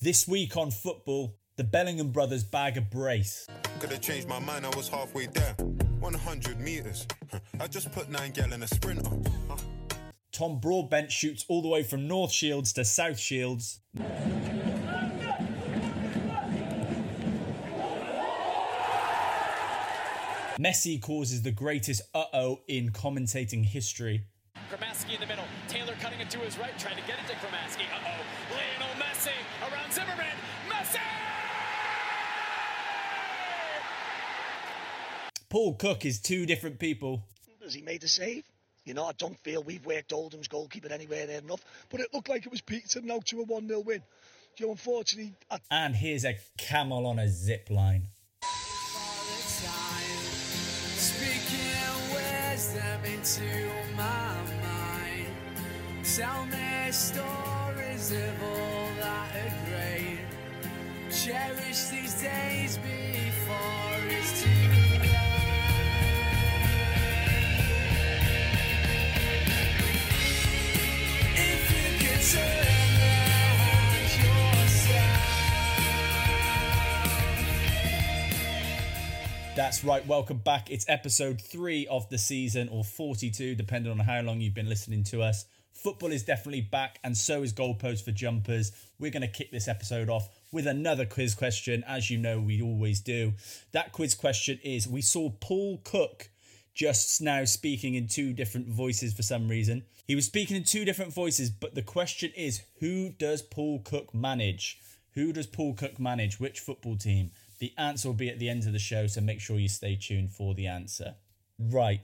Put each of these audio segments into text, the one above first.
This week on football, the Bellingham brothers bag a brace. Could have changed my mind, I was halfway there. 100 metres. I just put 9 gal in a sprinter. Tom Broadbent shoots all the way from North Shields to South Shields. Messi causes the greatest uh-oh in commentating history. Gramaski in the middle. Taylor cutting it to his right, trying to get it to Gramaski. Uh-oh. Lionel Messi around Zimmerman. Messi! Paul Cook is two different people. Has he made a save? You know, I don't feel we've worked Oldham's goalkeeper anywhere near enough, but it looked like it was Peterson now to a 1-0 win. You know, unfortunately... And here's a camel on a zip line. Speaking wisdom into my mind. Tell me stories of all that are great. Cherish these days before it's too late. If you could turn around yourself. That's right, welcome back. It's episode 3 of the season, or 42, depending on how long you've been listening to us. Football is definitely back, and so is Goalpost for Jumpers. We're going to kick this episode off with another quiz question, as you know we always do. That quiz question is, we saw Paul Cook just now speaking in 2 different voices for some reason. He was speaking in 2 different voices, but the question is, who does Paul Cook manage? Who does Paul Cook manage? Which football team? The answer will be at the end of the show, so make sure you stay tuned for the answer. Right,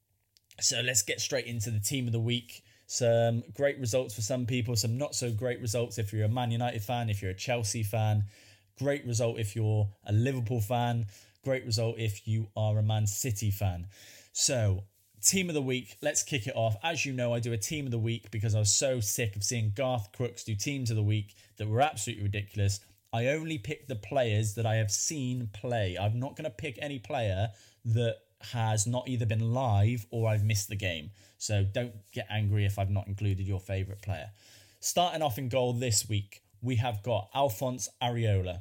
so let's get straight into the team of the week. Some great results for some people, some not so great results if you're a Man United fan, if you're a Chelsea fan. Great result if you're a Liverpool fan. Great result if you are a Man City fan. So, team of the week, let's kick it off. As you know, I do a team of the week because I was so sick of seeing Garth Crooks do teams of the week that were absolutely ridiculous. I only pick the players that I have seen play. I'm not going to pick any player that has not either been live or I've missed the game. So don't get angry if I've not included your favourite player. Starting off in goal this week, we have got Alphonse Areola.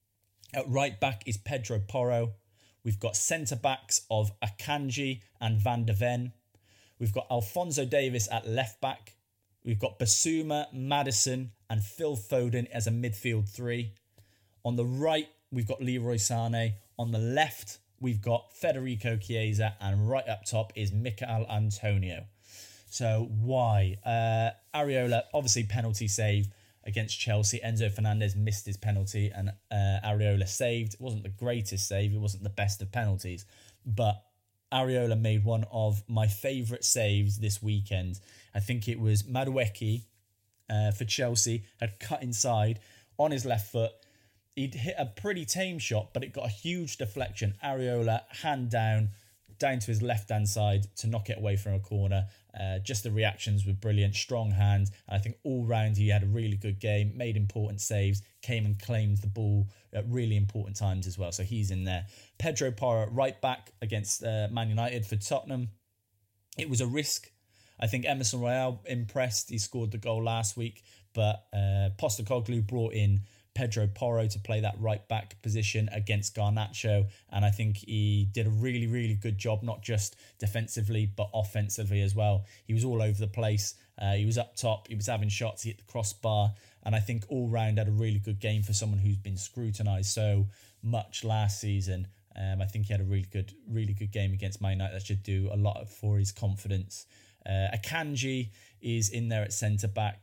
At right back is Pedro Porro. We've got centre-backs of Akanji and Van de Ven. We've got Alphonso Davies at left back. We've got Basuma, Maddison and Phil Foden as a midfield 3. On the right, we've got Leroy Sané. On the left, we've got Federico Chiesa. And right up top is Michail Antonio. So why? Areola, obviously penalty save against Chelsea. Enzo Fernandez missed his penalty and Areola saved. It wasn't the greatest save. It wasn't the best of penalties. But Areola made one of my favourite saves this weekend. I think it was Madueke for Chelsea, had cut inside on his left foot. He'd hit a pretty tame shot, but it got a huge deflection. Areola, hand down to his left-hand side to knock it away from a corner. Just the reactions were brilliant, strong hand. And I think all round he had a really good game, made important saves, came and claimed the ball at really important times as well. So he's in there. Pedro Porro, right back against Man United for Tottenham. It was a risk. I think Emerson Royale impressed. He scored the goal last week, but Postecoglou brought in Pedro Porro to play that right back position against Garnacho, and I think he did a really, really good job, not just defensively but offensively as well. He was all over the place. He was up top, he was having shots, he hit the crossbar, and I think all round had a really good game for someone who's been scrutinised so much last season. I think he had a really good game against Man United. That should do a lot for his confidence. Akanji is in there at centre back.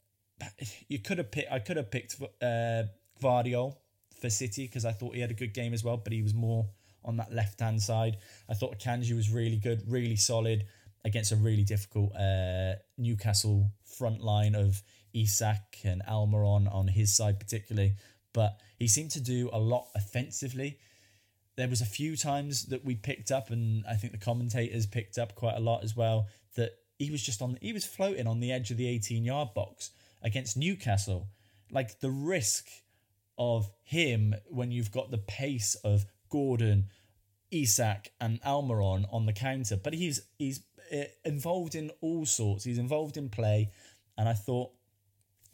I could have picked Gvardiol for City because I thought he had a good game as well, but he was more on that left-hand side. I thought Akanji was really good, really solid against a really difficult Newcastle front line of Isak and Almiron on his side particularly, but he seemed to do a lot offensively. There was a few times that we picked up, and I think the commentators picked up quite a lot as well, that he was floating on the edge of the 18-yard box against Newcastle. Like the risk of him when you've got the pace of Gordon, Isak and Almiron on the counter, but he's involved in all sorts. He's involved in play, and I thought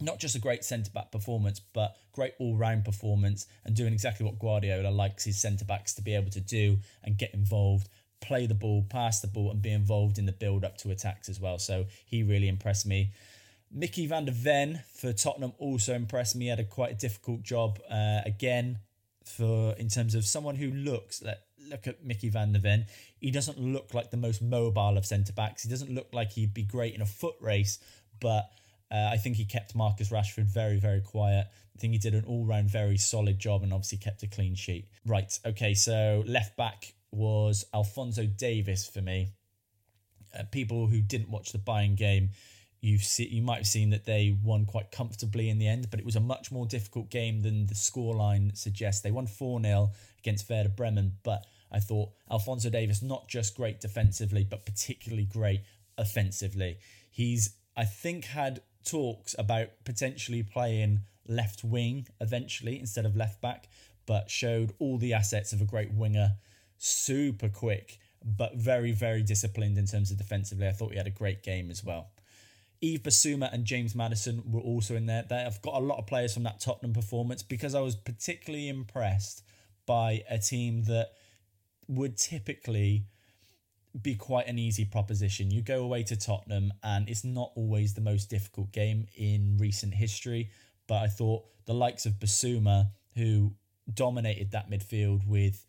not just a great centre-back performance, but great all-round performance and doing exactly what Guardiola likes his centre-backs to be able to do and get involved, play the ball, pass the ball and be involved in the build-up to attacks as well. So he really impressed me. Mickey van der Ven for Tottenham also impressed me. He had quite a difficult job again in terms of someone who looks... Look at Mickey van der Ven. He doesn't look like the most mobile of centre-backs. He doesn't look like he'd be great in a foot race, but... I think he kept Marcus Rashford very, very quiet. I think he did an all-round very solid job and obviously kept a clean sheet. Right, okay, so left back was Alphonso Davies for me. People who didn't watch the Bayern game, you might have seen that they won quite comfortably in the end, but it was a much more difficult game than the scoreline suggests. They won 4-0 against Werder Bremen, but I thought Alphonso Davies, not just great defensively, but particularly great offensively. He's, I think, had talks about potentially playing left wing eventually instead of left back, but showed all the assets of a great winger. Super quick, but very, very disciplined in terms of defensively. I thought he had a great game as well. Yves Bissouma and James Maddison were also in there. I've got a lot of players from that Tottenham performance because I was particularly impressed by a team that would typically be quite an easy proposition. You go away to Tottenham and it's not always the most difficult game in recent history, but I thought the likes of Bissouma, who dominated that midfield with,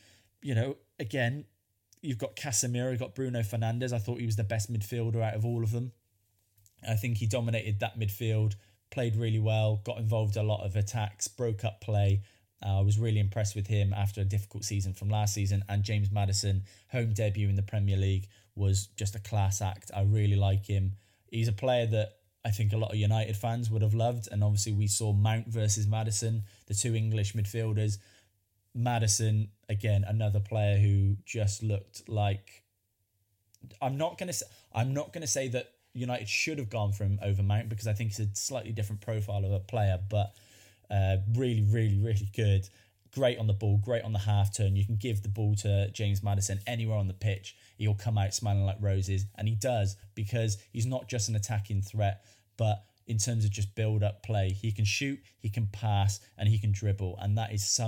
again, you've got Casemiro, you've got Bruno Fernandes. I thought he was the best midfielder out of all of them. I think he dominated that midfield, played really well, got involved in a lot of attacks, broke up play. I was really impressed with him after a difficult season from last season. And James Maddison, home debut in the Premier League, was just a class act. I really like him. He's a player that I think a lot of United fans would have loved. And obviously we saw Mount versus Maddison, the two English midfielders. Maddison, again, another player who just looked like... I'm not going to say that United should have gone for him over Mount because I think he's a slightly different profile of a player, but... really, really, really good. Great on the ball, great on the half turn. You can give the ball to James Maddison anywhere on the pitch. He'll come out smiling like roses. And he does, because he's not just an attacking threat, but in terms of just build-up play, he can shoot, he can pass, and he can dribble. And that is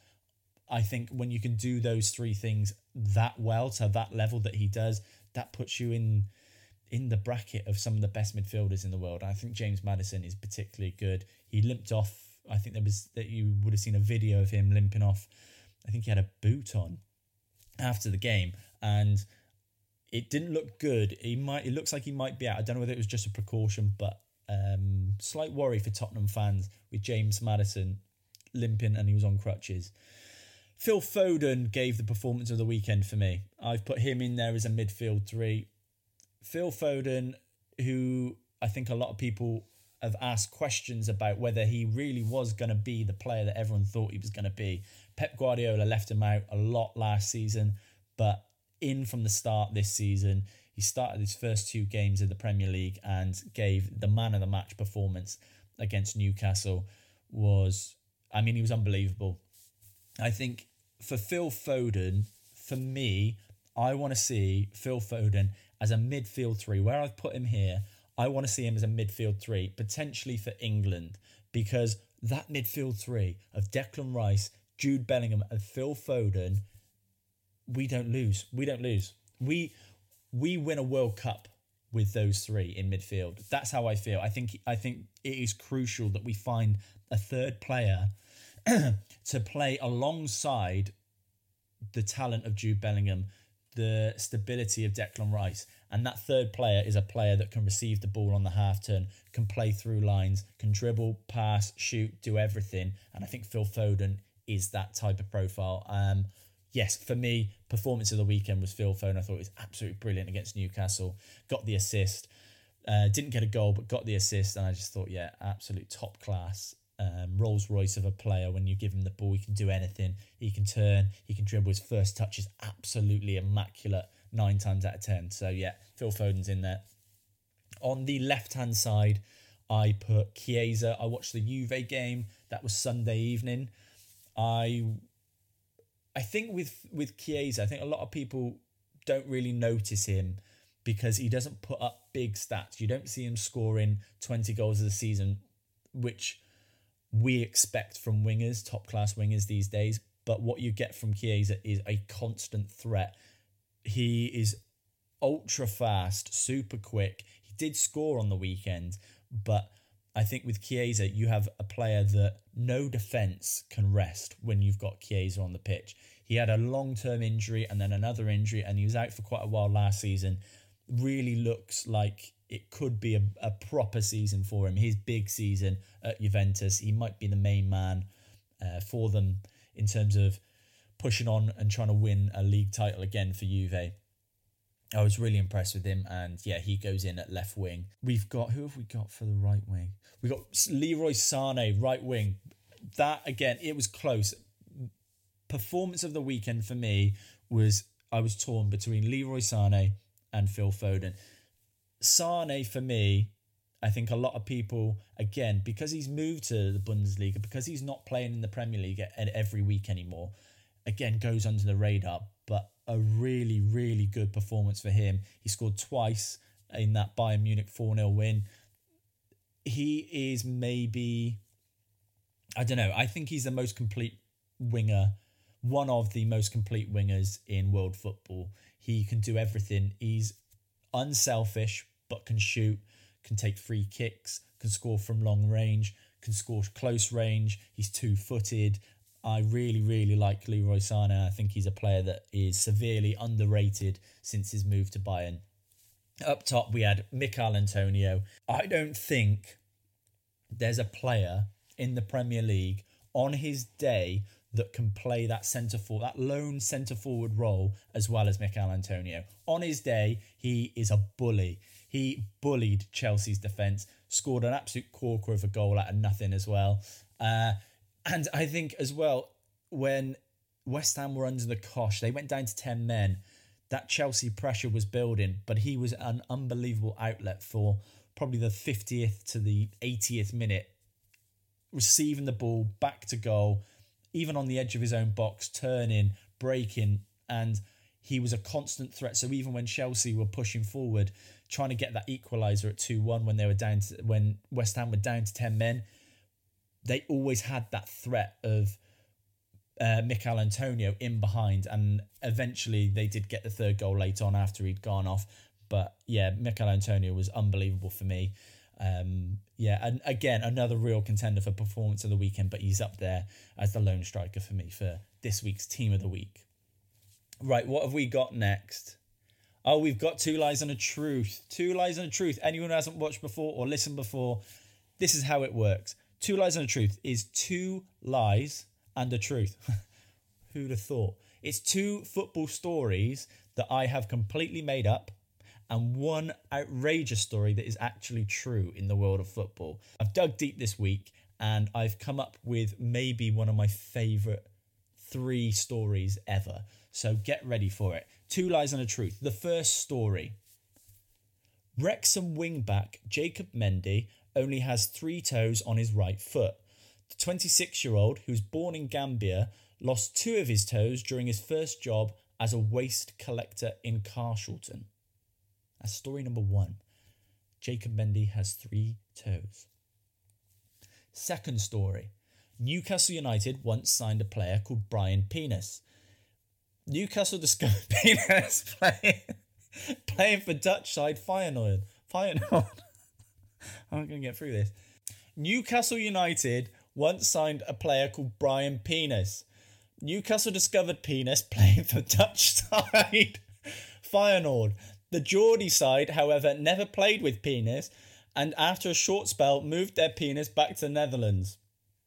I think when you can do those three things that well, to that level that he does, that puts you in the bracket of some of the best midfielders in the world. I think James Maddison is particularly good. He limped off. I think you would have seen a video of him limping off. I think he had a boot on after the game and it didn't look good. It looks like he might be out. I don't know whether it was just a precaution, but slight worry for Tottenham fans with James Maddison limping and he was on crutches. Phil Foden gave the performance of the weekend for me. I've put him in there as a midfield three. Phil Foden, who I think a lot of people have asked questions about whether he really was going to be the player that everyone thought he was going to be. Pep Guardiola left him out a lot last season, but in from the start this season, he started his first two games of the Premier League and gave the man of the match performance against Newcastle. He was unbelievable. I think for Phil Foden, for me, I want to see Phil Foden as a midfield three. Where I've put him here, I want to see him as a midfield three, potentially for England, because that midfield three of Declan Rice, Jude Bellingham and Phil Foden, we don't lose. We win a World Cup with those three in midfield. That's how I feel. I think it is crucial that we find a third player to play alongside the talent of Jude Bellingham, the stability of Declan Rice. And that third player is a player that can receive the ball on the half turn, can play through lines, can dribble, pass, shoot, do everything. And I think Phil Foden is that type of profile. Yes, for me, performance of the weekend was Phil Foden. I thought he was absolutely brilliant against Newcastle. Got the assist. Didn't get a goal, but got the assist. And I just thought, yeah, absolute top class. Rolls Royce of a player. When you give him the ball, he can do anything. He can turn, he can dribble. His first touch is absolutely immaculate 9 times out of 10. So yeah, Phil Foden's in there. On the left-hand side, I put Chiesa. I watched the Juve game. That was Sunday evening. I think with Chiesa, I think a lot of people don't really notice him because he doesn't put up big stats. You don't see him scoring 20 goals of the season which we expect from wingers, top-class wingers these days. But what you get from Chiesa is a constant threat. He is ultra fast, super quick. He did score on the weekend, but I think with Chiesa, you have a player that no defence can rest when you've got Chiesa on the pitch. He had a long-term injury and then another injury, and he was out for quite a while last season. Really looks like it could be a proper season for him. His big season at Juventus. He might be the main man for them in terms of pushing on and trying to win a league title again for Juve. I was really impressed with him, and yeah, he goes in at left wing. Who have we got for the right wing? We got Leroy Sané, right wing. That, again, it was close. Performance of the weekend for me was, I was torn between Leroy Sané and Phil Foden. Sané, for me, I think a lot of people, again, because he's moved to the Bundesliga, because he's not playing in the Premier League every week anymore, again, goes under the radar. But a really, really good performance for him. He scored twice in that Bayern Munich 4-0 win. He is maybe, I don't know, I think he's the most complete winger, one of the most complete wingers in world football. He can do everything. He's unselfish, but can shoot, can take free kicks, can score from long range, can score close range. He's two-footed. I really, really like Leroy Sané. I think he's a player that is severely underrated since his move to Bayern. Up top, we had Michail Antonio. I don't think there's a player in the Premier League on his day that can play that centre-forward, that lone centre-forward role as well as Michail Antonio. On his day, he is a bully. He bullied Chelsea's defence, scored an absolute corker of a goal out of nothing as well. And I think as well, when West Ham were under the cosh, they went down to 10 men. That Chelsea pressure was building, but he was an unbelievable outlet for probably the 50th to the 80th minute, receiving the ball back to goal, even on the edge of his own box, turning, breaking, and he was a constant threat. So even when Chelsea were pushing forward, trying to get that equaliser at 2-1 when West Ham were down to 10 men, they always had that threat of Michail Antonio in behind, and eventually they did get the third goal late on after he'd gone off. But yeah, Michail Antonio was unbelievable for me. And again, another real contender for performance of the weekend, but he's up there as the lone striker for me for this week's Team of the Week. Right, what have we got next? Oh, we've got Two Lies and a Truth. Two Lies and a Truth. Anyone who hasn't watched before or listened before, this is how it works. Two Lies and a Truth is two lies and a truth. Who'd have thought? It's two football stories that I have completely made up and one outrageous story that is actually true in the world of football. I've dug deep this week and I've come up with maybe one of my favourite 3 stories ever. So get ready for it. Two Lies and a Truth. The first story. Wrexham wingback Jacob Mendy only has 3 toes on his right foot. The 26-year-old, who's born in Gambia, lost 2 of his toes during his first job as a waste collector in Carshalton. That's story number 1. Jacob Mendy has 3 toes. Second story. Newcastle United once signed a player called Brian Penis. Newcastle discovered Penis playing for Dutch side Feyenoord. I'm not going to get through this. Newcastle United once signed a player called Brian Penis. Newcastle discovered Penis playing for Dutch side Feyenoord. The Geordie side, however, never played with Penis, and after a short spell moved their Penis back to the Netherlands.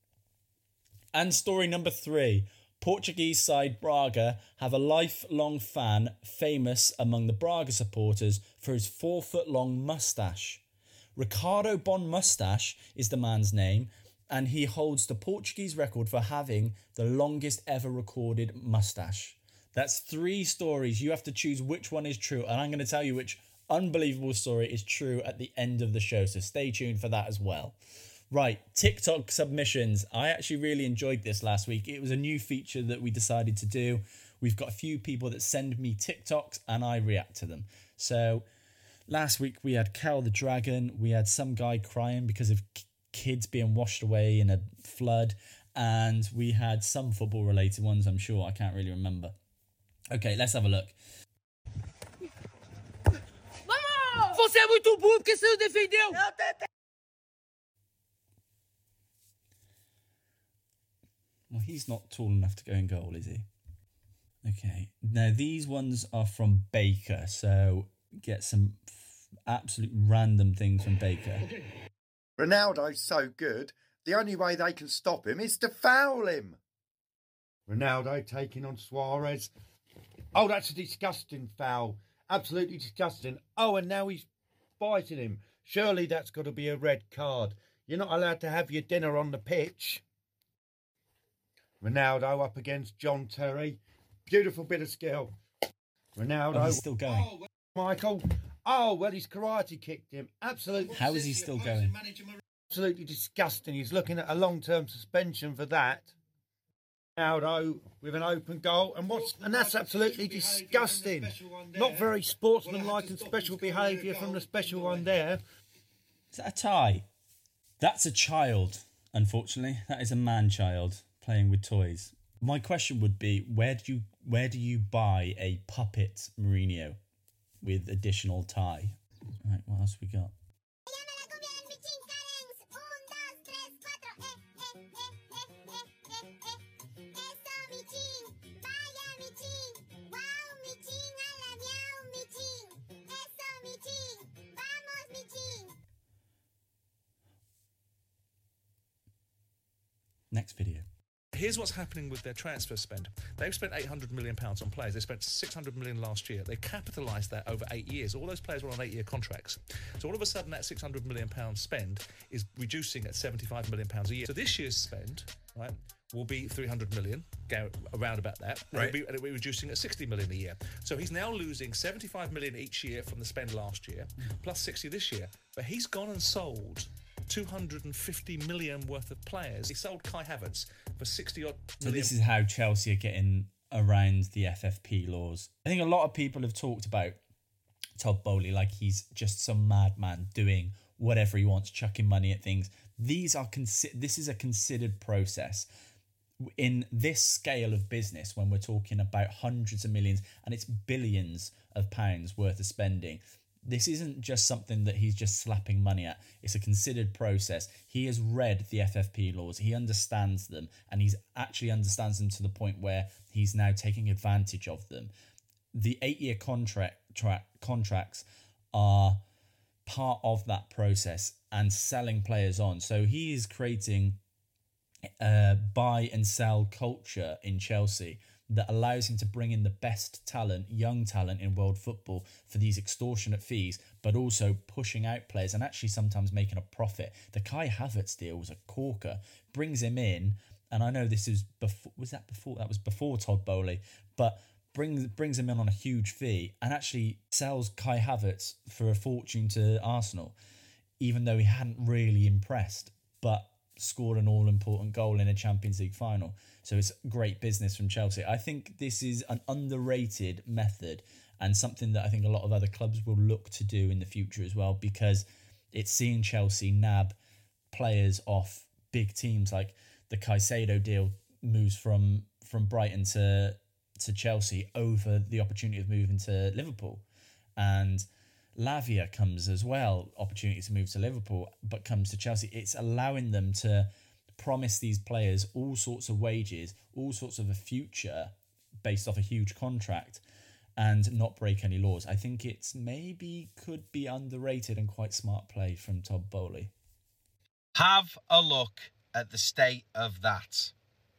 And story number 3. Portuguese side Braga have a lifelong fan famous among the Braga supporters for his 4-foot-long moustache. Ricardo Bon Moustache is the man's name, and he holds the Portuguese record for having the longest ever recorded moustache. That's 3 stories. You have to choose which one is true, and I'm going to tell you which unbelievable story is true at the end of the show, so stay tuned for that as well. Right, TikTok submissions. I actually really enjoyed this last week. It was a new feature that we decided to do. We've got a few people that send me TikToks and I react to them. So last week we had Cal the Dragon. We had some guy crying because of kids being washed away in a flood, and we had some football-related ones, I'm sure. I can't really remember. Okay, let's have a look. Você é muito burro porque você não defendeu. Well, he's not tall enough to go in goal, is he? Okay. Now, these ones are from Baker, so get some absolute random things from Baker. Ronaldo's so good, the only way they can stop him is to foul him. Ronaldo taking on Suarez. Oh, that's a disgusting foul. Absolutely disgusting. Oh, and now he's biting him. Surely that's got to be a red card. You're not allowed to have your dinner on the pitch. Ronaldo up against John Terry. Beautiful bit of skill. Ronaldo. Oh, he's still going. Oh, Michael. Oh, well, he's karate kicked him. Absolutely. How is he still going? Absolutely disgusting. He's looking at a long-term suspension for that. Ronaldo with an open goal, and that's absolutely disgusting. Not very sportsmanlike and special behaviour from the special one there. Is that a tie? That's a child, unfortunately. That is a man-child playing with toys. My question would be, where do you buy a puppet Mourinho with additional tie? Right, what else we got? Next video. Here's what's happening with their transfer spend. They've spent £800 million on players. They spent £600 million last year. They capitalised that over 8 years. All those players were on 8-year contracts. So all of a sudden, that £600 million spend is reducing at £75 million a year. So this year's spend, right, will be £300 million, around about that. Right. And it'll be reducing at £60 million a year. So he's now losing £75 million each year from the spend last year, plus 60 this year. But he's gone and sold 250 million worth of players. He sold Kai Havertz for 60 odd So million. this is how Chelsea are getting around the FFP laws. I think a lot of people have talked about Todd Boehly like he's just some madman doing whatever he wants, chucking money at things. This is a considered process. In this scale of business, when we're talking about hundreds of millions and it's billions of pounds worth of spending, this isn't just something that he's just slapping money at. It's a considered process. He has read the FFP laws. He understands them, and he's actually understands them to the point where he's now taking advantage of them. The 8-year contracts are part of that process and selling players on. So he is creating a buy and sell culture in Chelsea that allows him to bring in the best talent, young talent in world football for these extortionate fees, but also pushing out players and actually sometimes making a profit. The Kai Havertz deal was a corker. Brings him in, and I know this is before. That was before Todd Boehly, but brings him in on a huge fee and actually sells Kai Havertz for a fortune to Arsenal, even though he hadn't really impressed, but scored an all-important goal in a Champions League final. So it's great business from Chelsea. I think this is an underrated method and something that I think a lot of other clubs will look to do in the future as well, because it's seeing Chelsea nab players off big teams. Like the Caicedo deal moves from Brighton to Chelsea over the opportunity of moving to Liverpool. And Lavia comes as well, opportunity to move to Liverpool, but comes to Chelsea. It's allowing them to promise these players all sorts of wages, all sorts of a future based off a huge contract and not break any laws. I think it's maybe could be underrated and quite smart play from Todd Boehly. Have a look at the state of that.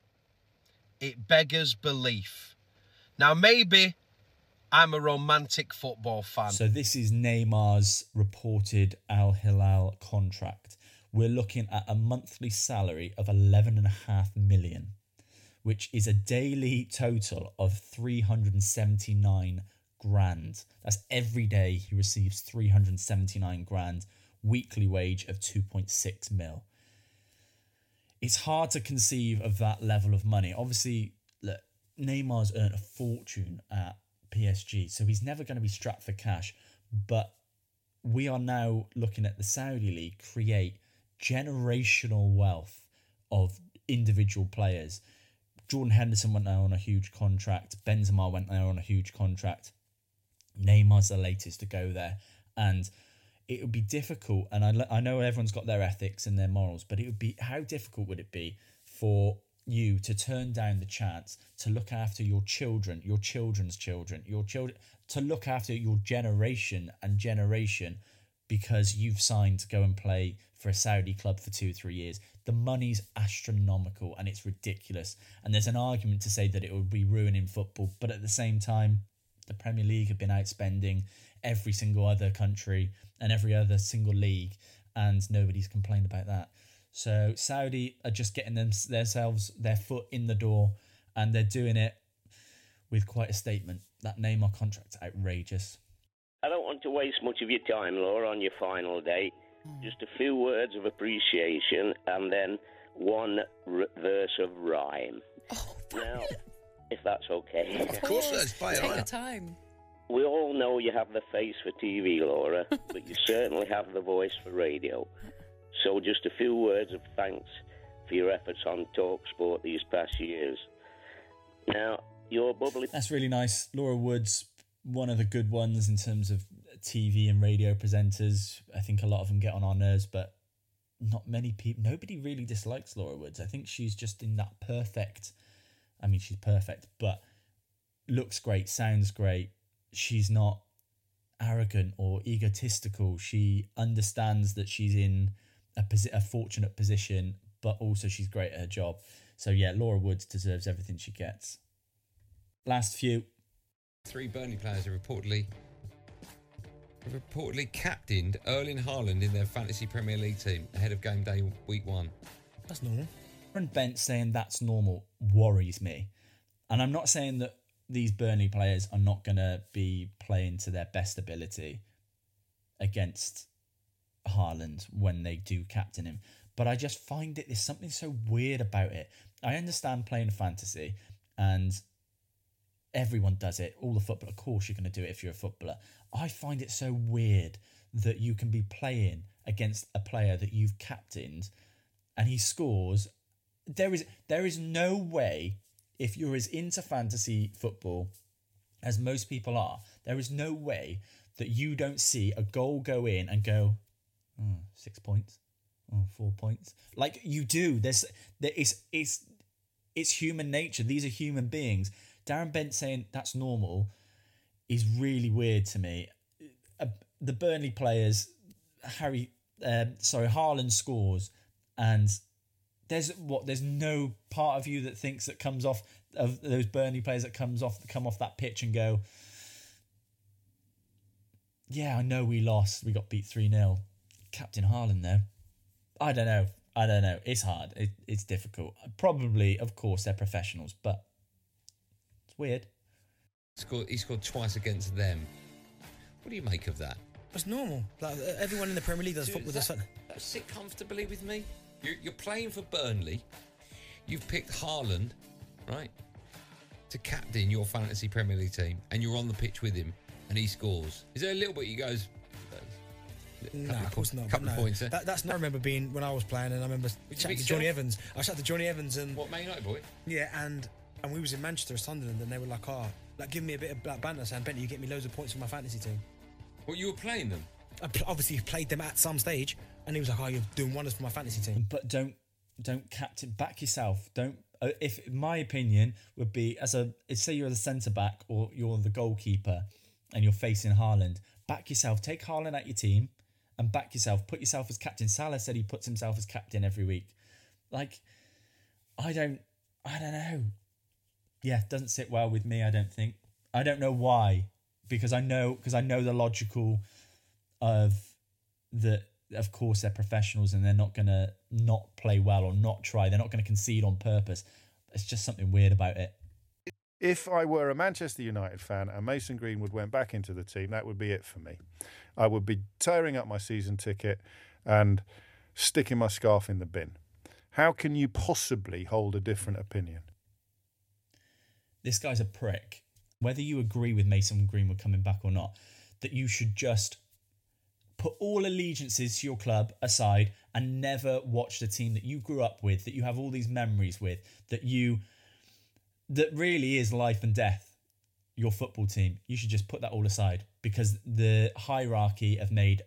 It beggars belief. Now, maybe I'm a romantic football fan. So this is Neymar's reported Al Hilal contract. We're looking at a monthly salary of 11.5 million, which is a daily total of 379 grand. That's every day he receives 379 grand, weekly wage of 2.6 mil. It's hard to conceive of that level of money. Obviously, look, Neymar's earned a fortune at PSG, so he's never going to be strapped for cash. But we are now looking at the Saudi League create generational wealth of individual players. Jordan Henderson went there on a huge contract. Benzema went there on a huge contract. Neymar's the latest to go there. And it would be difficult, and I know everyone's got their ethics and their morals, but it would be, how difficult would it be for you to turn down the chance to look after your children, your children's children, to look after your generation and generation, because you've signed to go and play for a Saudi club for 2-3 years. The money's astronomical and it's ridiculous. And there's an argument to say that it would be ruining football, but at the same time, the Premier League have been outspending every single other country and every other single league, and nobody's complained about that. So Saudi are just getting themselves their foot in the door, and they're doing it with quite a statement. That Neymar contract's outrageous. I don't want to waste much of your time, Laura, on your final day. Just a few words of appreciation and then one verse of rhyme. Now, if that's okay. Of course, let's play it. Take your time. We all know you have the face for TV, Laura, but you certainly have the voice for radio. So just a few words of thanks for your efforts on TalkSport these past years. Now, your bubbly... That's really nice. Laura Woods, one of the good ones in terms of TV and radio presenters. I think a lot of them get on our nerves, but not many people... Nobody really dislikes Laura Woods. I think she's just in that perfect... I mean, she's perfect, but looks great, sounds great. She's not arrogant or egotistical. She understands that she's in a fortunate position, but also she's great at her job. So yeah, Laura Woods deserves everything she gets. Last few. 3 Burnley players are reportedly captained Erling Haaland in their Fantasy Premier League team ahead of game day week 1. That's normal. And Bent saying that's normal worries me. And I'm not saying that these Burnley players are not going to be playing to their best ability against Haaland when they do captain him. But I just find there's something so weird about it. I understand playing fantasy and everyone does it. All the football, of course you're going to do it if you're a footballer. I find it so weird that you can be playing against a player that you've captained and he scores. There is no way, if you're as into fantasy football as most people are, there is no way that you don't see a goal go in and go, 6 points, 4 points. Like you do. It's human nature. These are human beings. Darren Bent saying that's normal is really weird to me. The Burnley players, Haaland scores, and there's no part of you that thinks that comes off of those Burnley players that come off that pitch and go, yeah, I know we lost. We got beat 3-0. Captain Haaland though. I don't know. It's hard. It's difficult. Probably, of course, they're professionals, but it's weird. He scored twice against them. What do you make of that? It's normal. Like everyone in the Premier League does football. Does that sit comfortably with me? You're playing for Burnley. You've picked Haaland, right, to captain your fantasy Premier League team, and you're on the pitch with him, and he scores. Is there a little bit you goes? No, of course not. Couple of points. That's not. I remember being when I was playing, and I remember chatting to Johnny Evans. I chatted to Johnny Evans and what, Man United boy? Yeah, and we was in Manchester, Sunderland, and they were like, give me a bit of black banter, saying, Bentley, you get me loads of points for my fantasy team. Well, you were playing them. Obviously, you played them at some stage, and he was like, you're doing wonders for my fantasy team. But don't captain, back yourself. Don't. If my opinion would be say you're the centre back or you're the goalkeeper, and you're facing Haaland, back yourself. Take Haaland at your team. And back yourself, put yourself as captain. Salah said he puts himself as captain every week. Like, I don't know. Yeah, doesn't sit well with me, I don't think. I don't know why. Because I know the logical of course they're professionals and they're not going to not play well or not try. They're not going to concede on purpose. There's just something weird about it. If I were a Manchester United fan and Mason Greenwood went back into the team, that would be it for me. I would be tearing up my season ticket and sticking my scarf in the bin. How can you possibly hold a different opinion? This guy's a prick. Whether you agree with Mason Greenwood coming back or not, that you should just put all allegiances to your club aside and never watch the team that you grew up with, that you have all these memories with, that really is life and death, your football team. You should just put that all aside, because the hierarchy have made,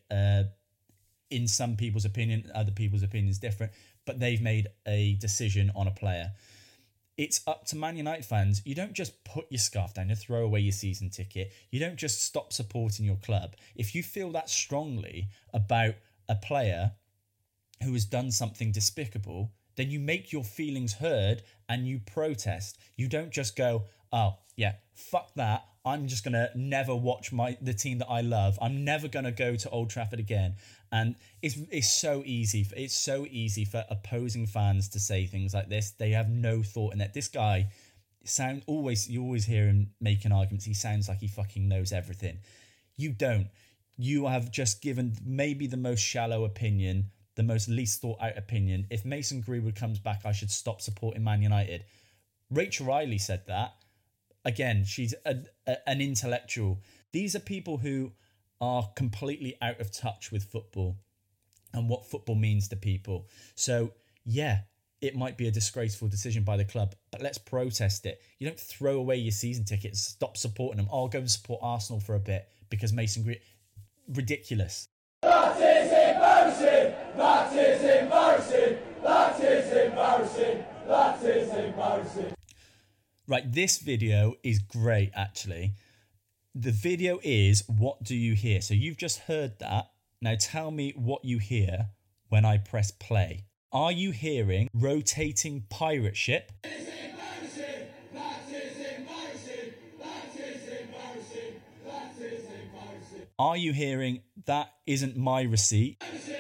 in some people's opinion, other people's opinion is different, but they've made a decision on a player. It's up to Man United fans. You don't just put your scarf down, you throw away your season ticket. You don't just stop supporting your club. If you feel that strongly about a player who has done something despicable, then you make your feelings heard and you protest. You don't just go, oh, yeah, fuck that. I'm just going to never watch the team that I love. I'm never going to go to Old Trafford again. And it's so easy. It's so easy for opposing fans to say things like this. They have no thought in that. This guy you always hear him making arguments. He sounds like he fucking knows everything. You don't. You have just given maybe the most shallow opinion, the most least thought out opinion. If Mason Greenwood comes back, I should stop supporting Man United. Rachel Riley said that. Again, she's an intellectual. These are people who are completely out of touch with football and what football means to people. So, yeah, it might be a disgraceful decision by the club, but let's protest it. You don't throw away your season tickets, stop supporting them. I'll go and support Arsenal for a bit because Mason Greenwood... Ridiculous. That is embarrassing! That is embarrassing! That is embarrassing! That is embarrassing! Right, this video is great, actually. The video is, what do you hear? So you've just heard that. Now tell me what you hear when I press play. Are you hearing rotating pirate ship? That is embarrassing! That is embarrassing! That is embarrassing! That is embarrassing! Are you hearing that isn't my receipt? That is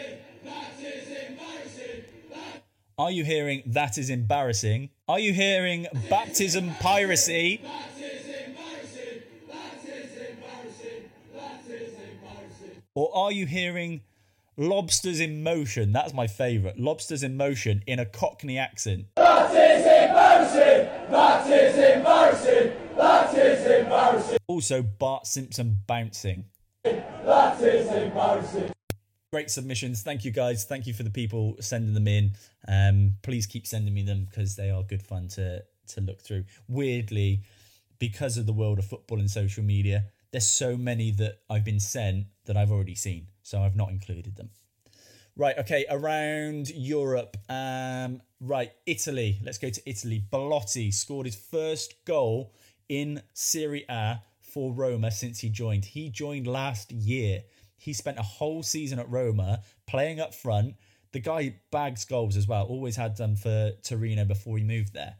embarrassing! Are you hearing that is embarrassing? Are you hearing baptism piracy? That is embarrassing! That is embarrassing! That is embarrassing! Or are you hearing lobsters in motion? That's my favourite. Lobsters in motion in a Cockney accent. That is embarrassing! That is embarrassing! That is embarrassing! Also, Bart Simpson bouncing. That is embarrassing! Great submissions. Thank you, guys. Thank you for the people sending them in. Please keep sending me them because they are good fun to look through. Weirdly, because of the world of football and social media, there's so many that I've been sent that I've already seen, so I've not included them. Right, okay, around Europe. Right, Italy. Let's go to Italy. Belotti scored his first goal in Serie A for Roma since he joined. He joined last year. He spent a whole season at Roma playing up front. The guy bags goals as well. Always had them for Torino before he moved there.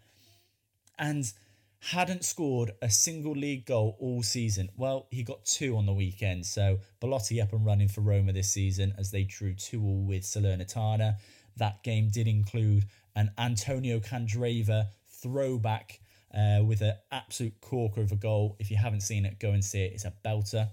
And hadn't scored a single league goal all season. Well, he got 2 on the weekend. So Belotti up and running for Roma this season as they drew 2-2 with Salernitana. That game did include an Antonio Candreva throwback with an absolute corker of a goal. If you haven't seen it, go and see it. It's a belter.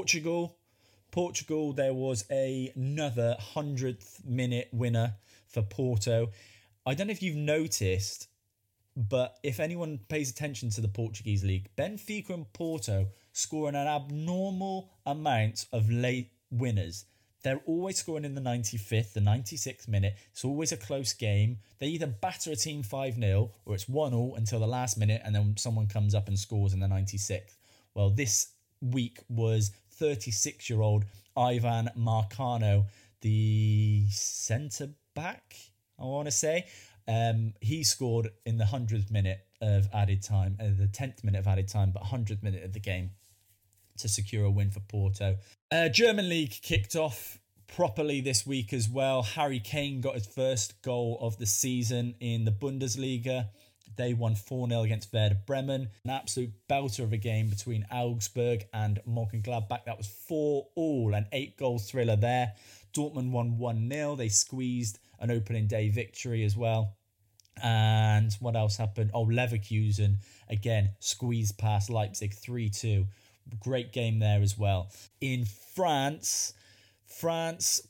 Portugal, there was another 100th minute winner for Porto. I don't know if you've noticed, but if anyone pays attention to the Portuguese league, Benfica and Porto scoring an abnormal amount of late winners. They're always scoring in the 95th, the 96th minute. It's always a close game. They either batter a team 5-0 or it's 1-1 until the last minute and then someone comes up and scores in the 96th. Well, this week was 36-year-old Ivan Marcano, the centre-back, I want to say. He scored in the 100th minute of added time, the 10th minute of added time, but 100th minute of the game to secure a win for Porto. German League kicked off properly this week as well. Harry Kane got his first goal of the season in the Bundesliga. They won 4-0 against Werder Bremen. An absolute belter of a game between Augsburg and Mönchengladbach. That was 4-4, an 8-goal thriller there. Dortmund won 1-0. They squeezed an opening day victory as well. And what else happened? Oh, Leverkusen, again, squeezed past Leipzig 3-2. Great game there as well. In France,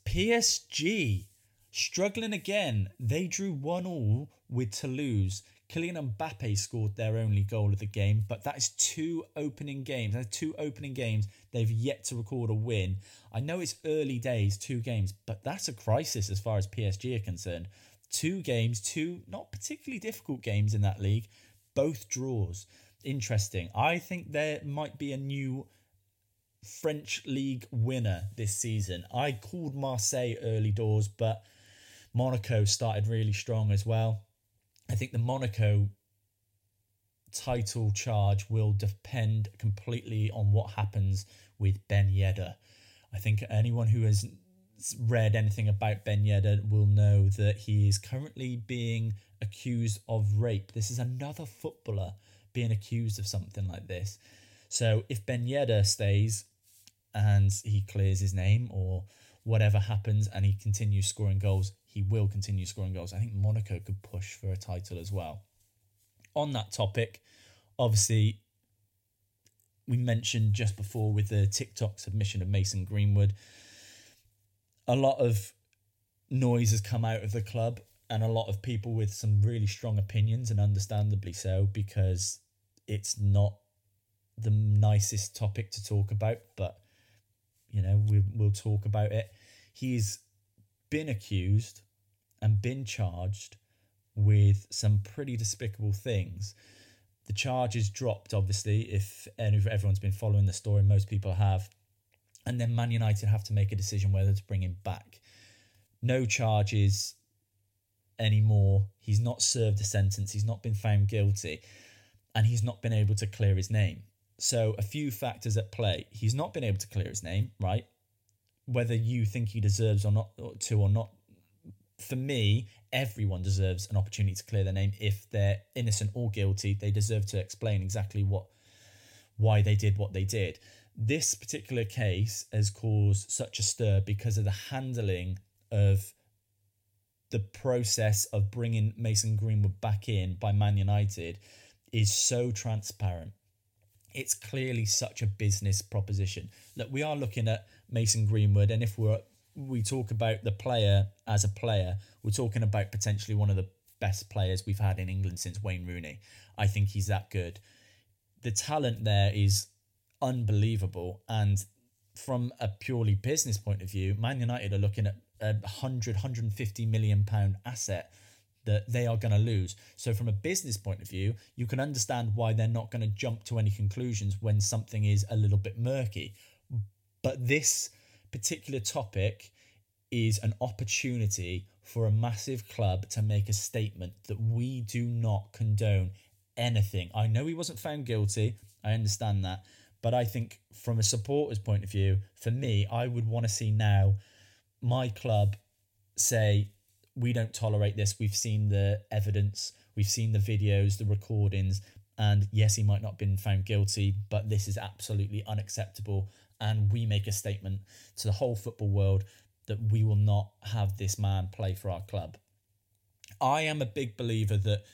PSG, struggling again. They drew 1-1 with Toulouse. Kylian Mbappe scored their only goal of the game, but that is 2 opening games. That's 2 opening games. They've yet to record a win. I know it's early days, 2 games, but that's a crisis as far as PSG are concerned. 2 games, 2 not particularly difficult games in that league, both draws. Interesting. I think there might be a new French league winner this season. I called Marseille early doors, but Monaco started really strong as well. I think the Monaco title charge will depend completely on what happens with Ben Yedder. I think anyone who has read anything about Ben Yedder will know that he is currently being accused of rape. This is another footballer being accused of something like this. So if Ben Yedder stays and he clears his name or whatever happens and he continues scoring goals, he will continue scoring goals. I think Monaco could push for a title as well. On that topic, obviously, we mentioned just before with the TikTok submission of Mason Greenwood, a lot of noise has come out of the club and a lot of people with some really strong opinions, and understandably so, because it's not the nicest topic to talk about, but, you know, we'll talk about it. He's been accused and been charged with some pretty despicable things. The charges dropped, obviously, if everyone's been following the story, most people have. And then Man United have to make a decision whether to bring him back. No charges anymore. He's not served a sentence. He's not been found guilty. And he's not been able to clear his name. So a few factors at play. He's not been able to clear his name, right? Whether you think he deserves or not, for me, everyone deserves an opportunity to clear their name. If they're innocent or guilty, they deserve to explain exactly why they did what they did. This particular case has caused such a stir because of the handling of the process of bringing Mason Greenwood back in by Man United is so transparent. It's clearly such a business proposition. Look, we are looking at Mason Greenwood, and if we talk about the player as a player, we're talking about potentially one of the best players we've had in England since Wayne Rooney. I think he's that good. The talent there is unbelievable, and from a purely business point of view, Man United are looking at a 150 million pound asset that they are going to lose. So from a business point of view, you can understand why they're not going to jump to any conclusions when something is a little bit murky. But this particular topic is an opportunity for a massive club to make a statement that we do not condone anything. I know he wasn't found guilty. I understand that. But I think from a supporter's point of view, for me, I would want to see now my club say, we don't tolerate this. We've seen the evidence. We've seen the videos, the recordings. And yes, he might not have been found guilty, but this is absolutely unacceptable. And we make a statement to the whole football world that we will not have this man play for our club. I am a big believer that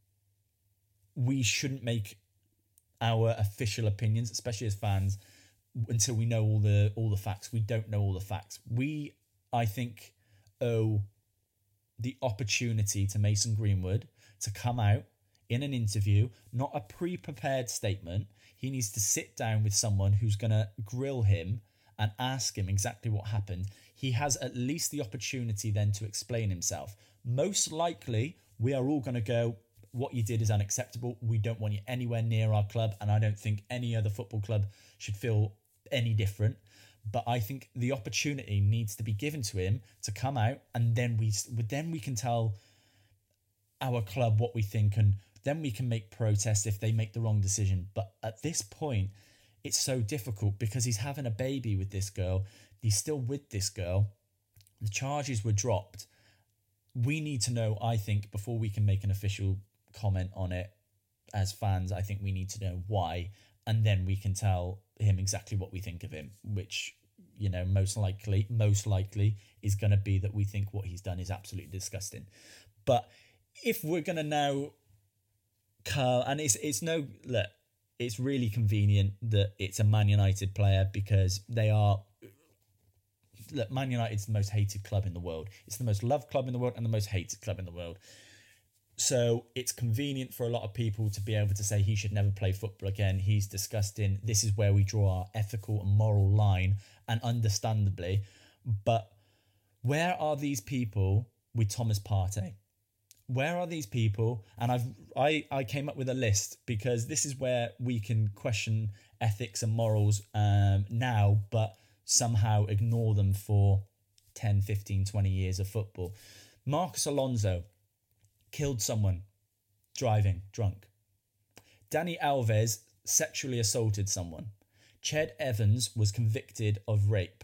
we shouldn't make our official opinions, especially as fans, until we know all the facts. We don't know all the facts. We, I think, owe the opportunity to Mason Greenwood to come out in an interview, not a pre-prepared statement. He needs to sit down with someone who's going to grill him and ask him exactly what happened. He has at least the opportunity then to explain himself. Most likely, we are all going to go, what you did is unacceptable. We don't want you anywhere near our club, and I don't think any other football club should feel any different. But I think the opportunity needs to be given to him to come out, and then we can tell our club what we think, and then we can make protests if they make the wrong decision. But at this point, it's so difficult because he's having a baby with this girl. He's still with this girl. The charges were dropped. We need to know, I think, before we can make an official comment on it as fans, I think we need to know why, and then we can tell him exactly what we think of him, which, you know, most likely is going to be that we think what he's done is absolutely disgusting. But if we're going to now and it's really convenient that it's a Man United player, because they are, Man United's the most hated club in the world. It's the most loved club in the world and the most hated club in the world. So it's convenient for a lot of people to be able to say he should never play football again. He's disgusting. This is where we draw our ethical and moral line, and understandably. But where are these people with Thomas Partey? Where are these people? And I came up with a list, because this is where we can question ethics and morals now, but somehow ignore them for 10, 15, 20 years of football. Marcos Alonso killed someone driving drunk. Dani Alves sexually assaulted someone. Ched Evans was convicted of rape.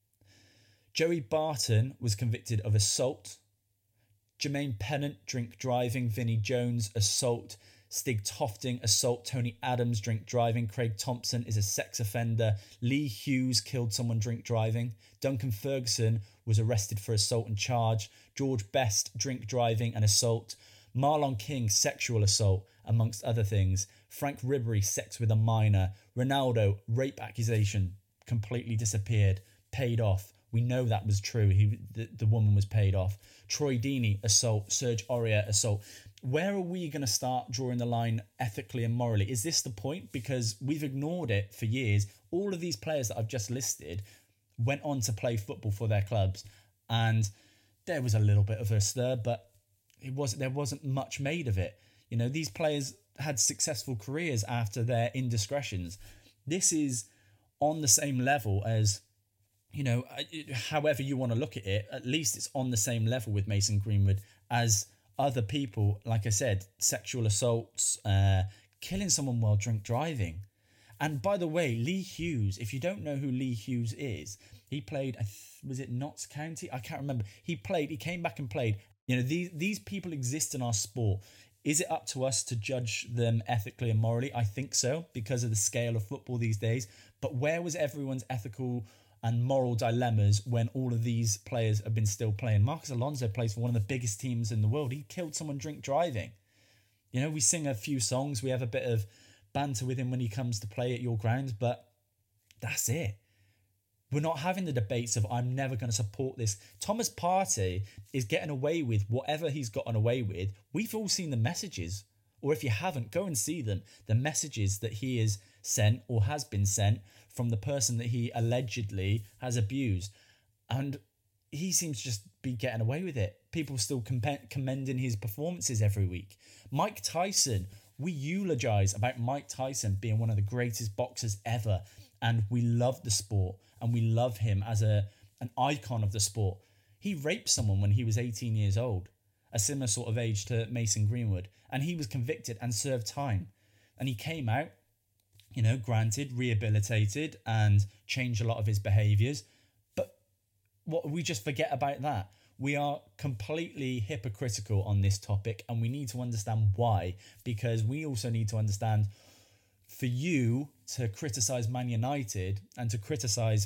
Joey Barton was convicted of assault. Jermaine Pennant, drink driving. Vinnie Jones, assault. Stig Tofting, assault. Tony Adams, drink driving. Craig Thompson is a sex offender. Lee Hughes killed someone drink driving. Duncan Ferguson was arrested for assault and charge. George Best, drink driving and assault. Marlon King, sexual assault, amongst other things. Frank Ribery, sex with a minor. Ronaldo, rape accusation, completely disappeared, paid off. We know that was true. The woman was paid off. Troy Deeney, assault. Serge Aurier, assault. Where are we going to start drawing the line ethically and morally? Is this the point? Because we've ignored it for years. All of these players that I've just listed went on to play football for their clubs, and there was a little bit of a stir, but there wasn't much made of it. You know, these players had successful careers after their indiscretions. This is on the same level as, you know, however you want to look at it, at least it's on the same level with Mason Greenwood as other people. Like I said, sexual assaults, killing someone while drink driving. And by the way, Lee Hughes, if you don't know who Lee Hughes is, he played, was it Notts County? I can't remember. He came back and played. You know, these people exist in our sport. Is it up to us to judge them ethically and morally? I think so, because of the scale of football these days. But where was everyone's ethical and moral dilemmas when all of these players have been still playing? Marcos Alonso plays for one of the biggest teams in the world. He killed someone drink driving. You know, we sing a few songs. We have a bit of banter with him when he comes to play at your ground, but that's it. We're not having the debates of, I'm never going to support this. Thomas Partey is getting away with whatever he's gotten away with. We've all seen the messages, or if you haven't, go and see them. The messages that he has sent or has been sent from the person that he allegedly has abused. And he seems to just be getting away with it. People still commending his performances every week. Mike Tyson, we eulogise about Mike Tyson being one of the greatest boxers ever. And we love the sport, and we love him as an icon of the sport. He raped someone when he was 18 years old, a similar sort of age to Mason Greenwood, and he was convicted and served time. And he came out, you know, granted, rehabilitated and changed a lot of his behaviours. But what we just forget about that. We are completely hypocritical on this topic, and we need to understand why, because we also need to understand, for you to criticise Man United and to criticise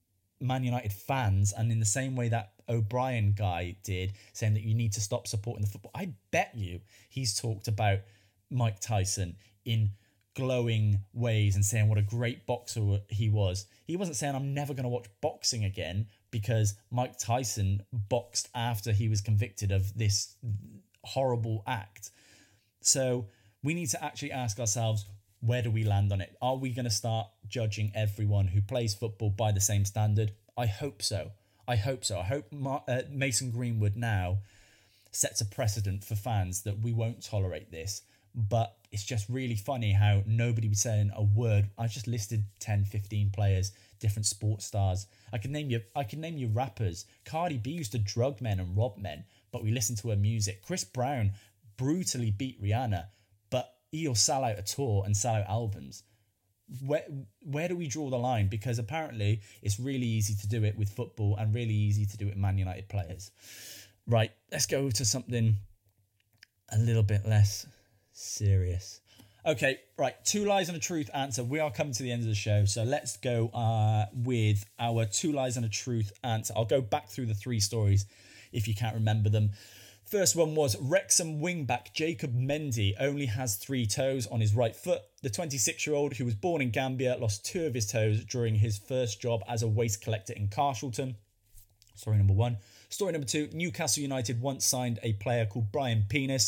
Man United fans, and in the same way that O'Brien guy did, saying that you need to stop supporting the football, I bet you he's talked about Mike Tyson in glowing ways and saying what a great boxer he was. He wasn't saying, I'm never going to watch boxing again because Mike Tyson boxed after he was convicted of this horrible act. So we need to actually ask ourselves, where do we land on it? Are we going to start judging everyone who plays football by the same standard? I hope so. I hope Mason Greenwood now sets a precedent for fans that we won't tolerate this. But it's just really funny how nobody was saying a word. I just listed 10, 15 players, different sports stars. I can name you rappers. Cardi B used to drug men and rob men, but we listened to her music. Chris Brown brutally beat Rihanna, but he'll sell out a tour and sell out albums. Where do we draw the line? Because apparently it's really easy to do it with football and really easy to do it with Man United players. Right, let's go to something a little bit less serious. Okay, right, 2 lies and a truth answer. We are coming to the end of the show, so let's go with our 2 lies and a truth answer. I'll go back through the 3 stories if you can't remember them. First one was Wrexham wingback Jacob Mendy only has 3 toes on his right foot. The 26-year-old, who was born in Gambia, lost 2 of his toes during his first job as a waste collector in Carshalton. Story number 1. Story number 2, Newcastle United once signed a player called Brian Penis.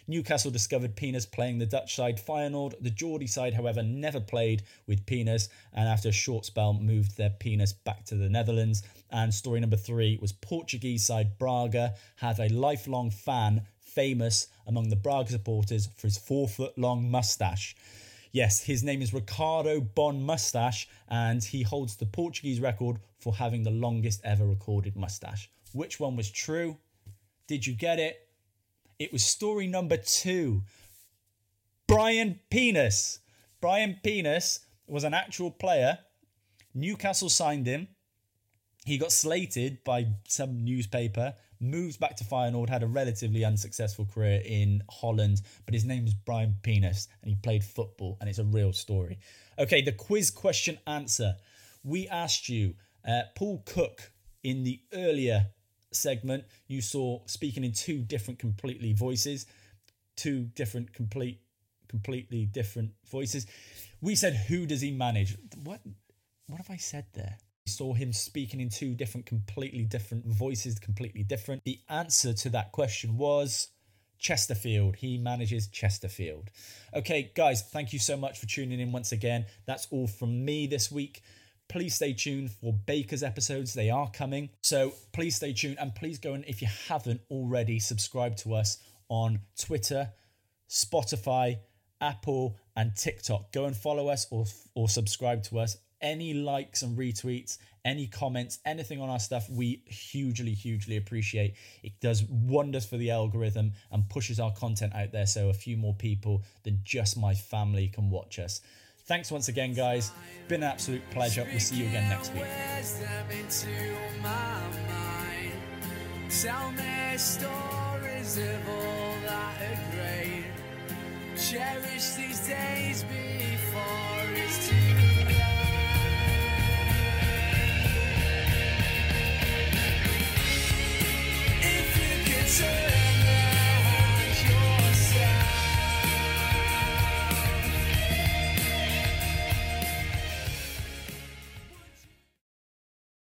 Newcastle discovered Penis playing the Dutch side Feyenoord. The Geordie side, however, never played with Penis, and after a short spell moved their Penis back to the Netherlands. And story number 3 was Portuguese side Braga had a lifelong fan famous among the Braga supporters for his 4-foot-long moustache. Yes, his name is Ricardo Bon Moustache, and he holds the Portuguese record for having the longest ever recorded moustache. Which one was true? Did you get it? It was story number 2. Brian Penis. Brian Penis was an actual player. Newcastle signed him. He got slated by some newspaper, moved back to Feyenoord, had a relatively unsuccessful career in Holland, but his name was Brian Penis and he played football, and it's a real story. Okay, the quiz question answer. We asked you, Paul Cook, in the earlier segment, you saw speaking in 2 different completely voices, 2 different completely different voices. We said, who does he manage? What have I said there? Saw him speaking in 2 different completely different voices, completely different. The answer to that question was Chesterfield. He manages Chesterfield. Okay, guys, thank you so much for tuning in once again. That's all from me this week. Please stay tuned for Baker's episodes. They are coming. So please stay tuned, and please go and, if you haven't already, subscribe to us on Twitter, Spotify, Apple, and TikTok. Go and follow us or subscribe to us. Any likes and retweets, any comments, anything on our stuff, we hugely, hugely appreciate. It does wonders for the algorithm and pushes our content out there so a few more people than just my family can watch us. Thanks once again, guys. Been an absolute pleasure. We'll see you again next week. Tell me stories of all that are great. Cherish these days before it's too late.